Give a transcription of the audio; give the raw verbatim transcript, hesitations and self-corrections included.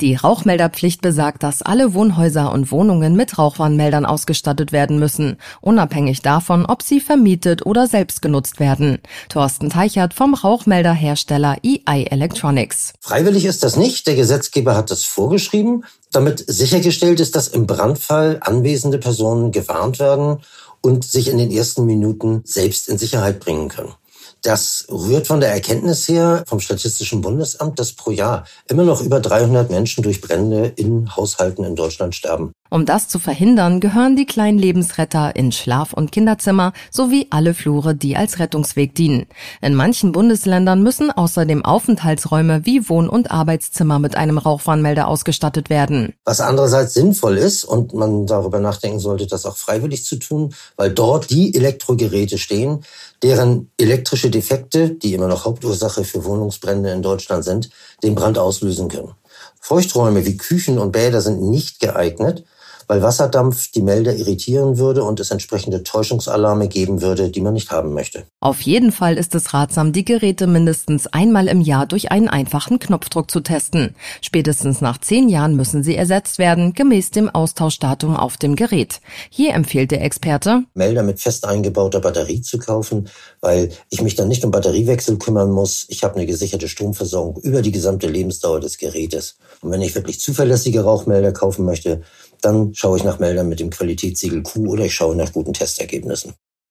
Die Rauchmelderpflicht besagt, dass alle Wohnhäuser und Wohnungen mit Rauchwarnmeldern ausgestattet werden müssen, unabhängig davon, ob sie vermietet oder selbst genutzt werden. Thorsten Teichert vom Rauchmelderhersteller E I Electronics. Freiwillig ist das nicht. Der Gesetzgeber hat das vorgeschrieben, damit sichergestellt ist, dass im Brandfall anwesende Personen gewarnt werden und sich in den ersten Minuten selbst in Sicherheit bringen können. Das rührt von der Erkenntnis her vom Statistischen Bundesamt, dass pro Jahr immer noch über dreihundert Menschen durch Brände in Haushalten in Deutschland sterben. Um das zu verhindern, gehören die kleinen Lebensretter in Schlaf- und Kinderzimmer sowie alle Flure, die als Rettungsweg dienen. In manchen Bundesländern müssen außerdem Aufenthaltsräume wie Wohn- und Arbeitszimmer mit einem Rauchwarnmelder ausgestattet werden. Was andererseits sinnvoll ist und man darüber nachdenken sollte, das auch freiwillig zu tun, weil dort die Elektrogeräte stehen, deren elektrische Defekte, die immer noch Hauptursache für Wohnungsbrände in Deutschland sind, den Brand auslösen können. Feuchträume wie Küchen und Bäder sind nicht geeignet, weil Wasserdampf die Melder irritieren würde und es entsprechende Täuschungsalarme geben würde, die man nicht haben möchte. Auf jeden Fall ist es ratsam, die Geräte mindestens einmal im Jahr durch einen einfachen Knopfdruck zu testen. Spätestens nach zehn Jahren müssen sie ersetzt werden, gemäß dem Austauschdatum auf dem Gerät. Hier empfiehlt der Experte, Melder mit fest eingebauter Batterie zu kaufen, weil ich mich dann nicht um Batteriewechsel kümmern muss. Ich habe eine gesicherte Stromversorgung über die gesamte Lebensdauer des Gerätes. Und wenn ich wirklich zuverlässige Rauchmelder kaufen möchte, dann schaue ich nach Meldern mit dem Qualitätssiegel Q oder ich schaue nach guten Testergebnissen.